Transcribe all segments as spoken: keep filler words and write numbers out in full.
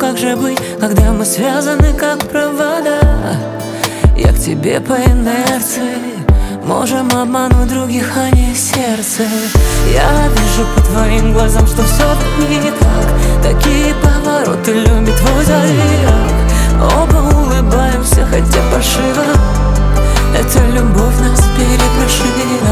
как же быть, когда мы связаны как провода? Я к тебе по инерции, можем обмануть других, а не сердце. Я вижу по твоим глазам, что все тут не так. Такие повороты любит твой зодиак. Оба улыбаемся, хотя фальшиво. Эта любовь нас перепрошила.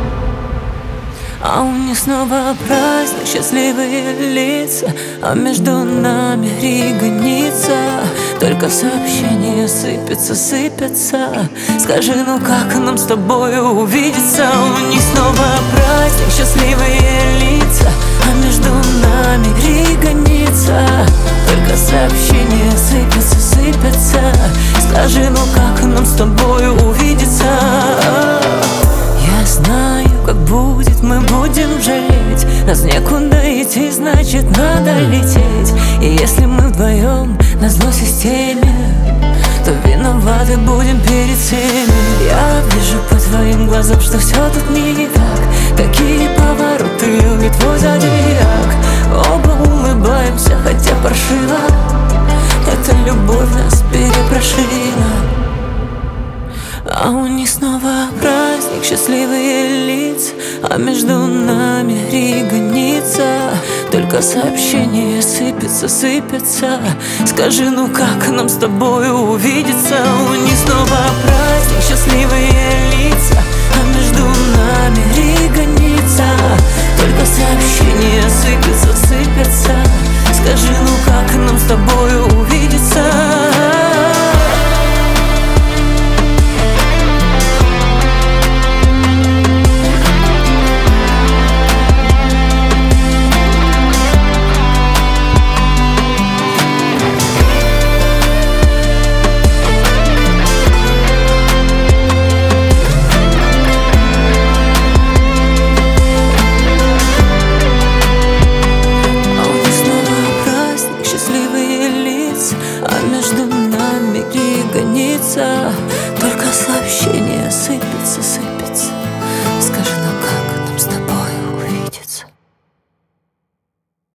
А у них снова праздник, счастливые лица, а между нами регонится. Только сообщения сыпятся, сыпятся. Скажи, ну как нам с тобой увидеться? У них снова праздник, счастливые лица, а между нами регонится. Только сообщения сыпятся, сыпятся. Скажи, ну как нам с тобой увидеться? Я знаю, как будет, мы будем жалеть. Нас некуда идти, значит надо лететь. И если мы вдвоем на зло системе, то виноваты будем перед всеми. Я вижу по твоим глазам, что все тут не так. Такие повороты любит твой зодиак. Оба улыбаемся, хотя паршиво. Эта любовь нас перепрошила. А у них снова праздник, счастливые лица, а между нами регонится. Только сообщения сыпятся, сыпятся. Скажи, ну как нам с тобой увидеться? У них снова праздник, счастливые лица, а между нами регонится. Только сообщения сыпятся, сыпятся. Скажи, ну как нам с тобой увидеться?